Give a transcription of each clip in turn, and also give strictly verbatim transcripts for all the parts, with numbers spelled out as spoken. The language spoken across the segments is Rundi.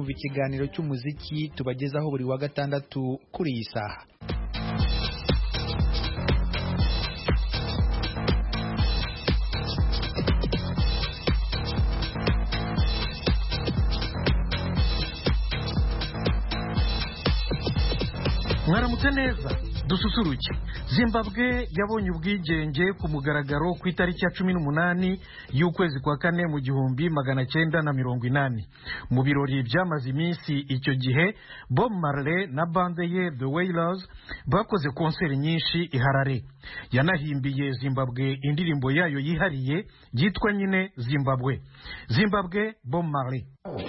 kumva ikiganiro cy'umuziki tubagezaho buri wa gatandatu kuri iyi saha. Mwaramutse neza, dususuruke. Zimbabwe yabonye ubwigenge ku mugaragaro ku itariki ya cumi n'umunani y'ukwezi kwa kane mu gihumbi magana cyenda na mirongo inani. Mu birori byamaze iminsi icyo gihe, Bob Marley na bande ye The Wailers bakoze konseri nyinshi i Harare. Yanahimbiye Zimbabwe indirimbo yayo yihariye yitwa nyine Zimbabwe. Zimbabwe, Bob Marley.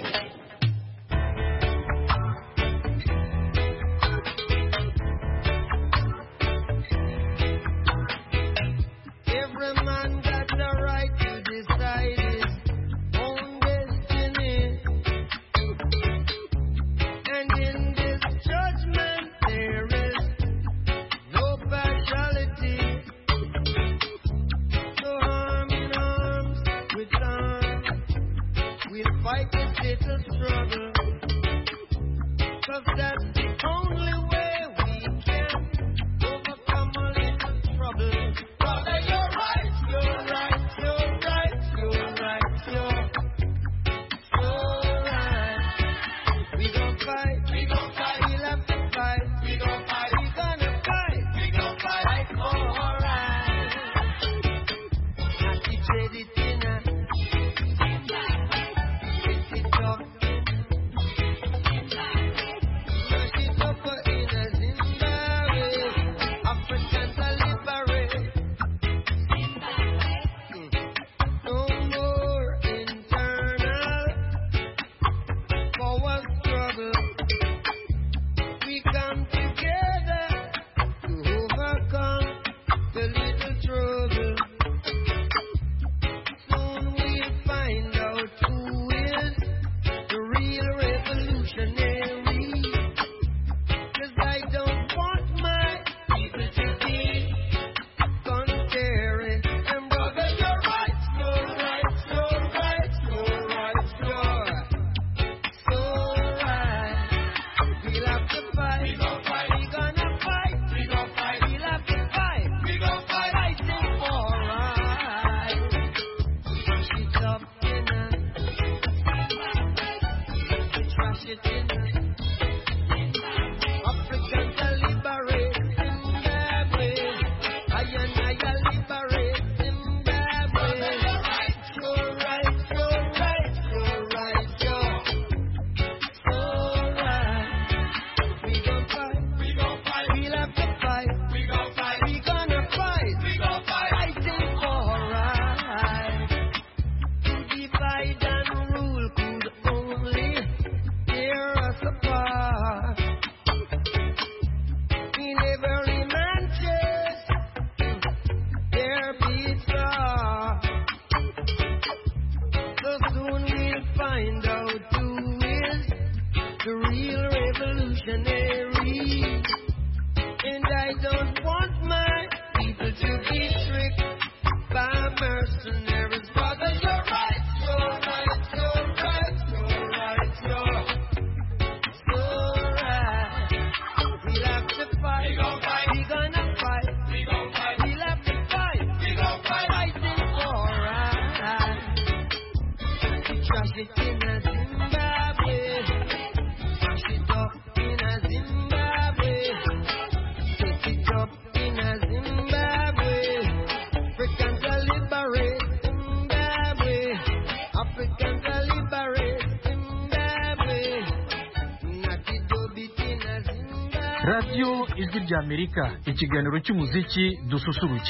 Radio Ijwi ry'Amerika, ikiganiro cy'umuziki dususuruke.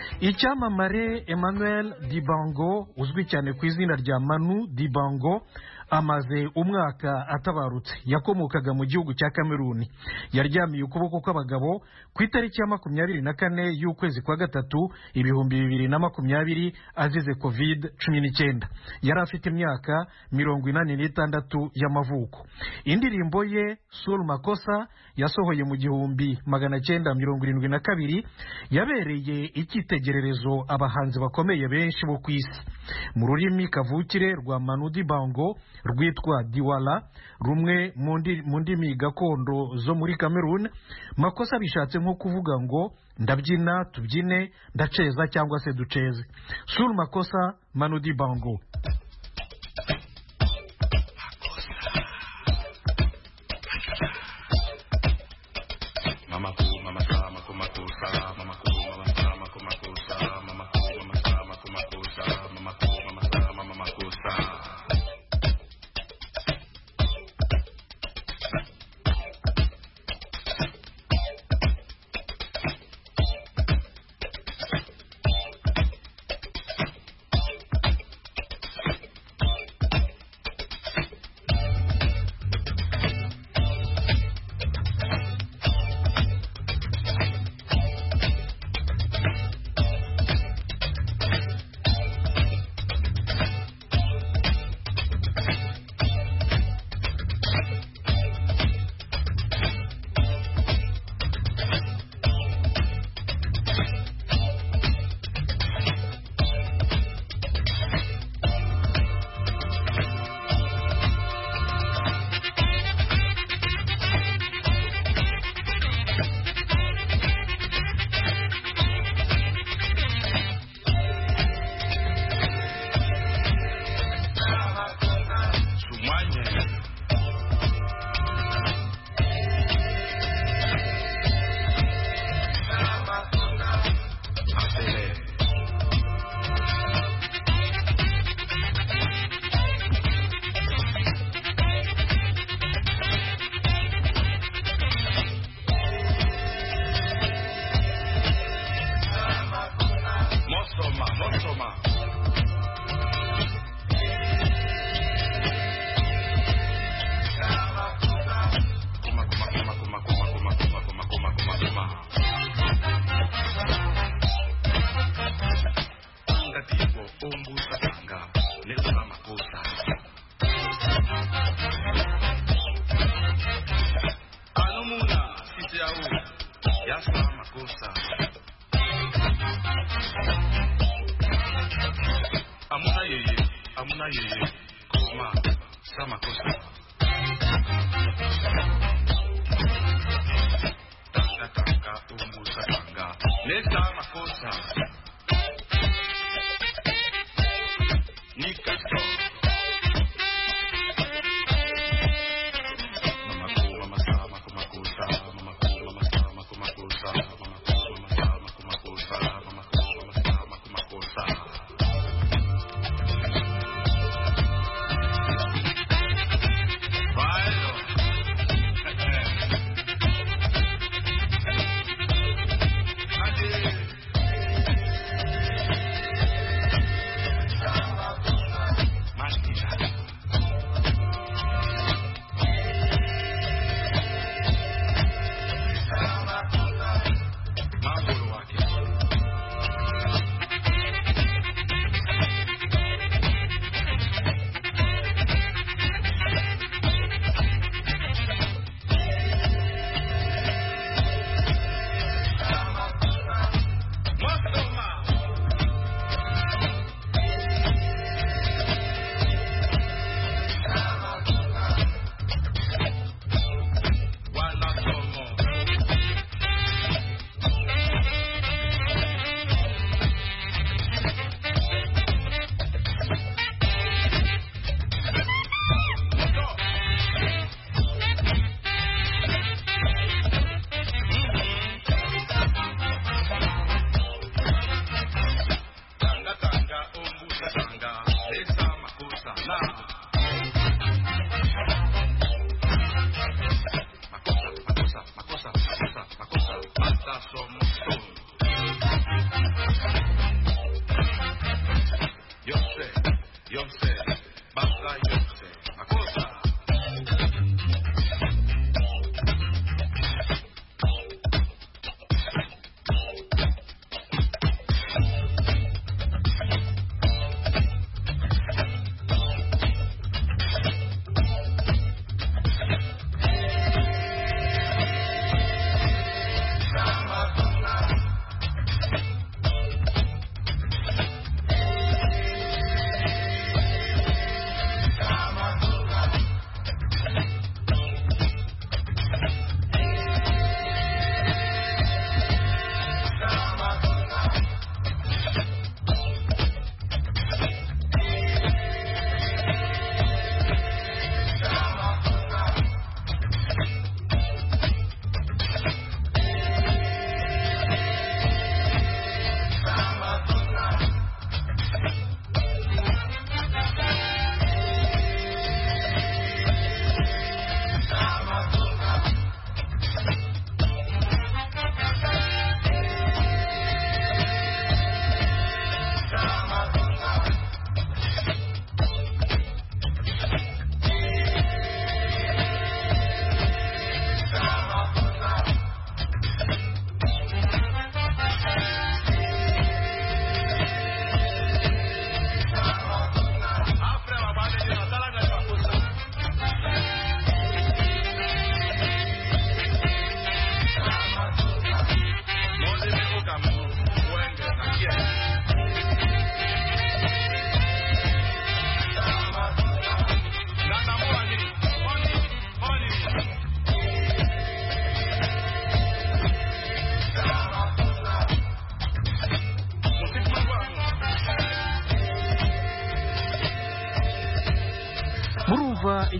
Icyamamare Emmanuel Dibango uzwi cyane ku izina rya Manu Dibango amaze umwaka atabarutse. Yakomokaga mu gihugu cya Cameroon. Yaryamiye ukuboko kw'abagabo ku itariki ya makumyabiri na kane y'ukwezi kwa gatatu ibihumbi bibiri na makumyabiri azize covid cumi n'icyenda. Yari afite imyaka mirongo inani n'itandatu y'amavuko. Indirimbo ye Soul Makosa yasohoye mu gihumbi magana cyenda mirongo irindwi na kabiri yabereye icyitegererezo abahanzi bakomeye benshi bo ku isi. Mu rurimi kavukire rwa Manu Dibango rwitwa diwala rumwe mu ndimi gakondo zo muri Cameroon. Makosa bishatse nko kuvuga ngo ndabyina, tubyine, ndaceza cyangwa se duceze. Sul Makossa, Manu Dibango. Mama ku mama sa mama ku makosa mama ku mama sa mama ku makosa mama ku mama sa mama ku makosa mama ku mama sa mama makosa.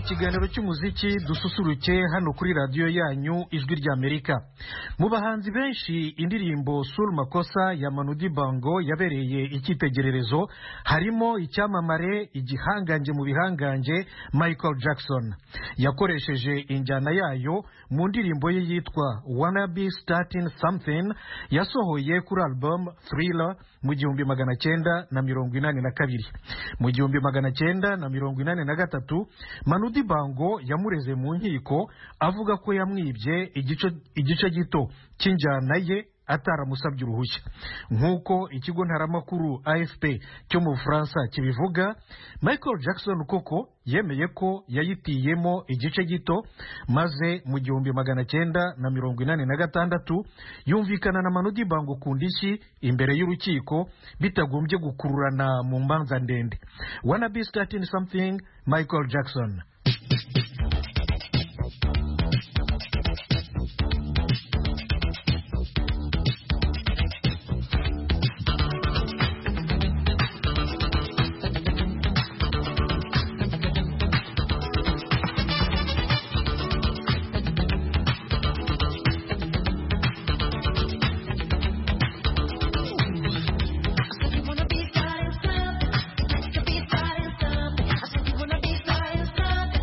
ikiganiro cy'umuziki dususuruke hano kuri radiyo yanyu ijwi ry'Amerika. Mu bahanzi benshi indirimbo Soul Makossa ya Manu Dibango yabereye icyitegererezo, harimo icyamamare igihangange mu bihangange Michael Jackson. Yakoresheje injyana yayo mu ndirimbo ye yitwa Wanna Be Starting Something yasohoye kuri album Thriller mu gihumbi magana cyenda na mirongo inani na kabiri. Mu gihumbi magana cyenda na mirongo inani na gatatu Manu Dibango yamureze mu nkiko avuga ko yamwibye igice igice gito cy'injyana ye ataramusabye uruhushya. Nk'uko ikigo ntaramakuru A F P cyo mu Bufaransa kibivuga, Michael Jackson koko yemeye ko yayitiyemo igice gito, maze mu gihumbi magana cyenda na mirongo inani na gatandatu yumvikana na Manu Dibango ku ndishyi imbere y'urukiko bitagombye gukururana mu mbanza ndende. Wanna Be Starting Something, Michael Jackson. Starting something.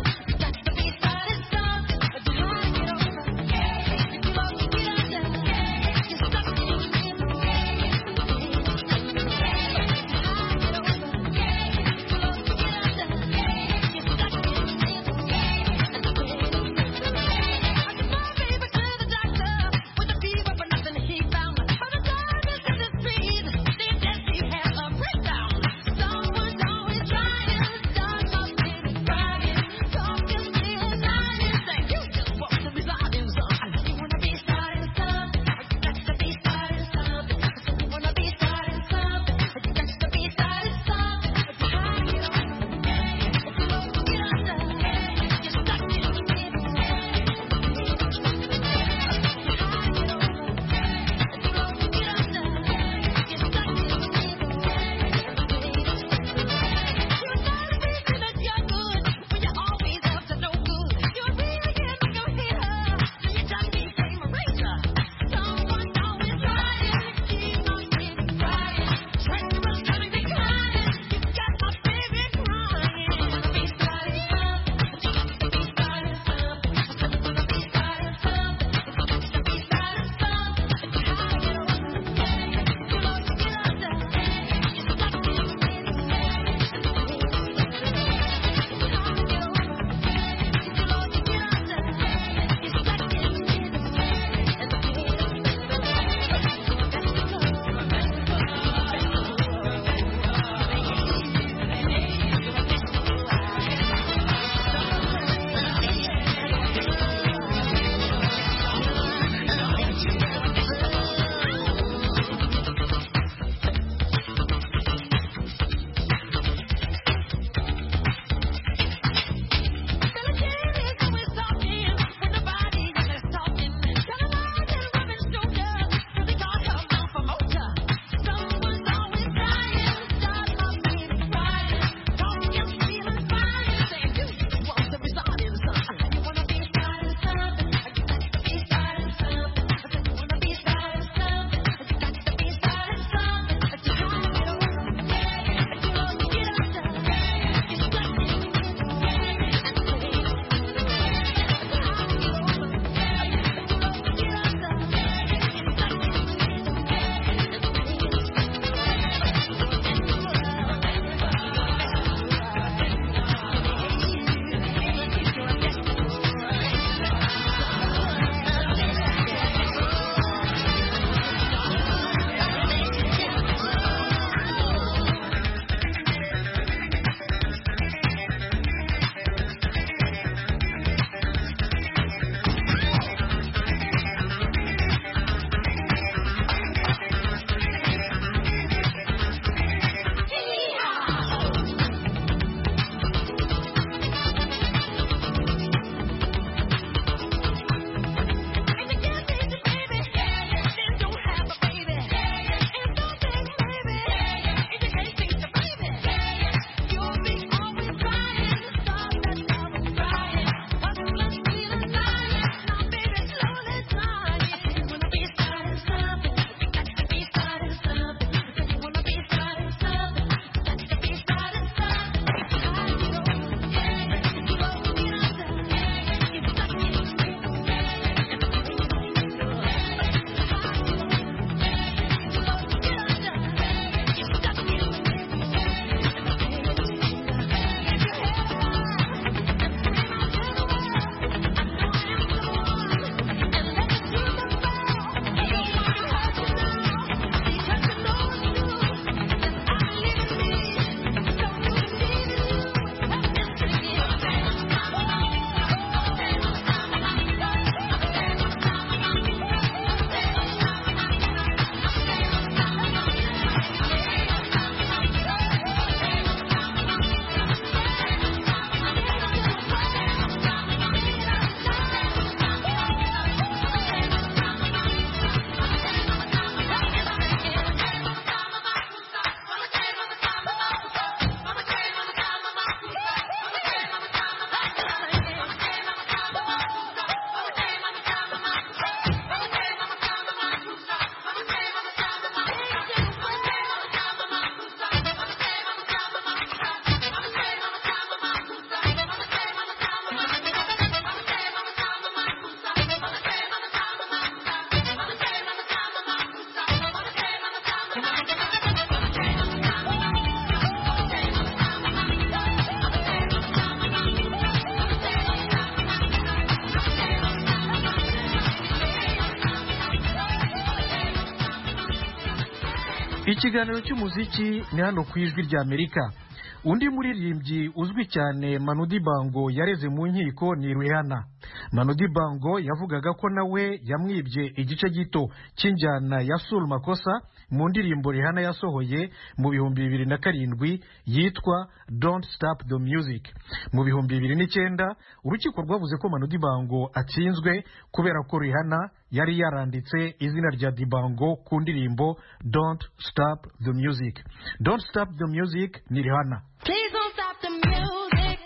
ikiganiro cy'umuziki ni hano ku ijwi ry'Amerika. Undi muririmbyi uzwi cyane Manu Dibango yareze mu nkiko ni Rihanna. Manu Dibango yavugaga ko nawe yamwibye igice gito cy'injyana ya Soul Makossa mu ndirimbo Rihanna yasohoye mu bihumbi bibiri na karindwi yitwa Don't Stop the Music. Mu bihumbi bibiri n'icyenda urukiko rwavuze ko Manu Dibango atsinzwe kubera ko Rihanna yari yaranditse izina rya Dibango ku ndirimbo Don't Stop the Music. Don't Stop the Music ni Rihanna. Please don't stop the music.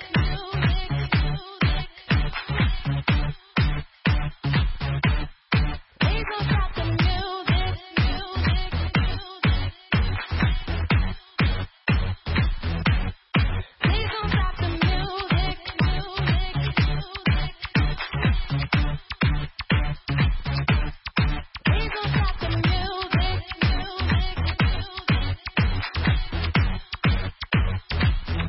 Please don't stop the music. Please don't stop the music. Please don't stop the music.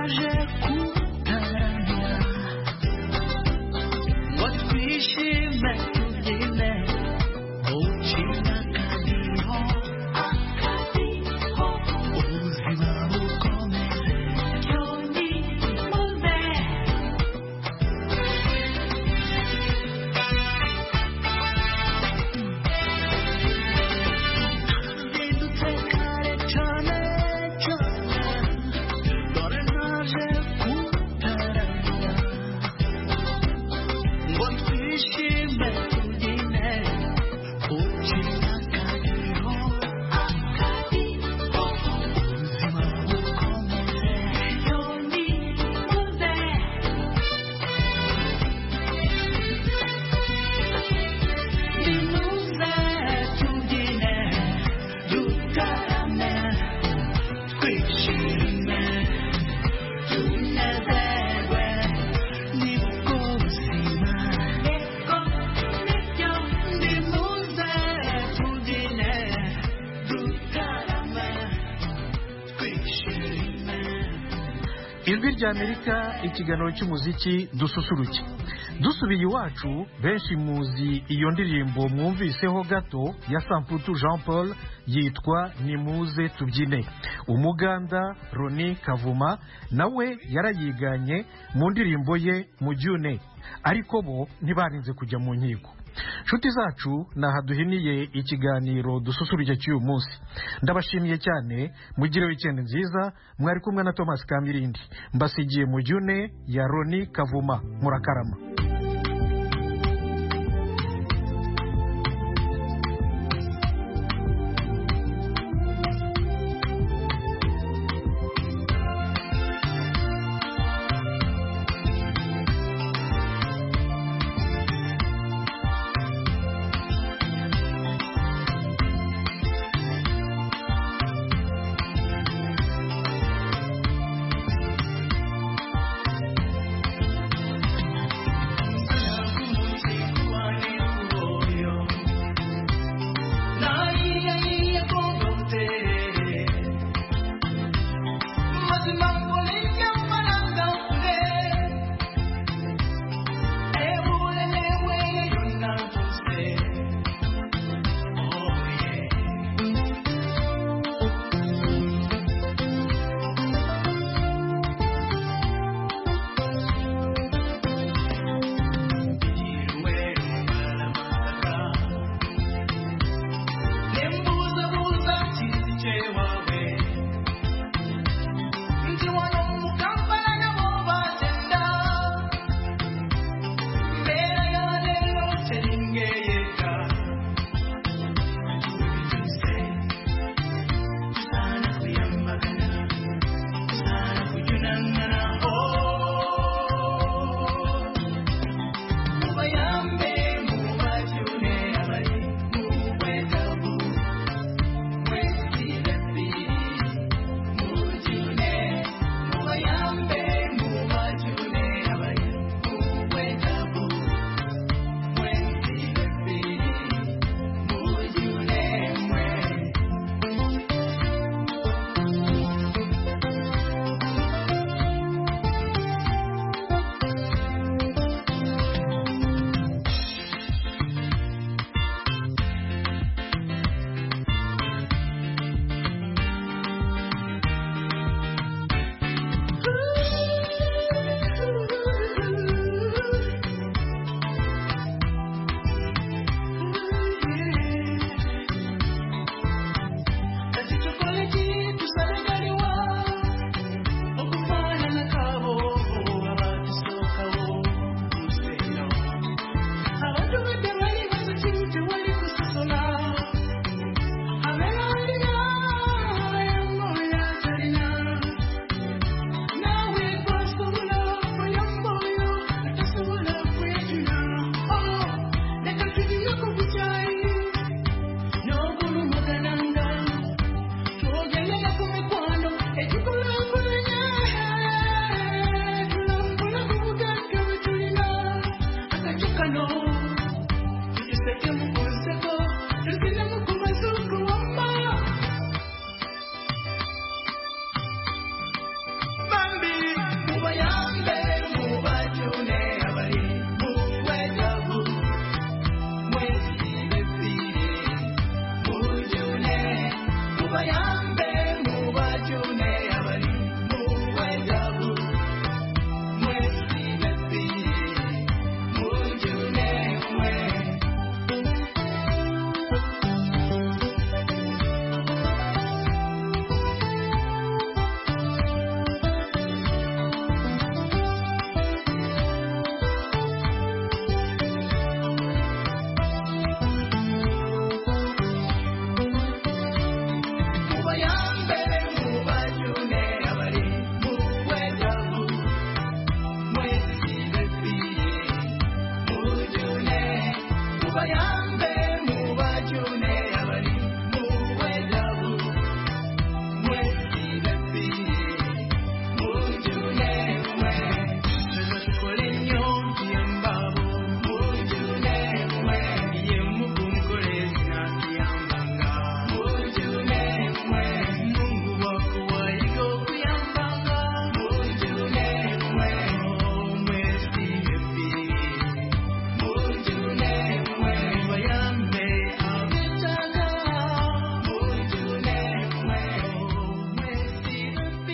naje kutaramira ngo twishime tubyine ucinya akadiho akadiho ubuzima bukomeze yoni muze zindutse kare cyane cyane dore naje kutaramira ngo twishime tubyine ucinya akadiho akadiho ubuzima bukomeze yoni muze nimuze tubyine dutarame twishime tunezerwe nibwo buzima nibwo nibyo nimuze tubyine dutarame twishime. ijwi ry'amerika ikiganiro cy'umuziki dususuruke dusubiye iwacu benshi muzi iyo ndirimbo mwumviseho gato ya samputu jean paul yitwa nimuze tubyine. umuganda roni kavuma nawe yarayiganye mu ndirimbo ye mujyune ariko bo ntibarinze kujya mu nkiko. nshuti zacu naha duhiniye ikiganiro dususuruke cy'uyu munsi ndabashimiye cyane mugire weekend nziza mwari kumwe na Thomas Kamirindi mbasigiye mujyune ya Roni Kavuma murakarama.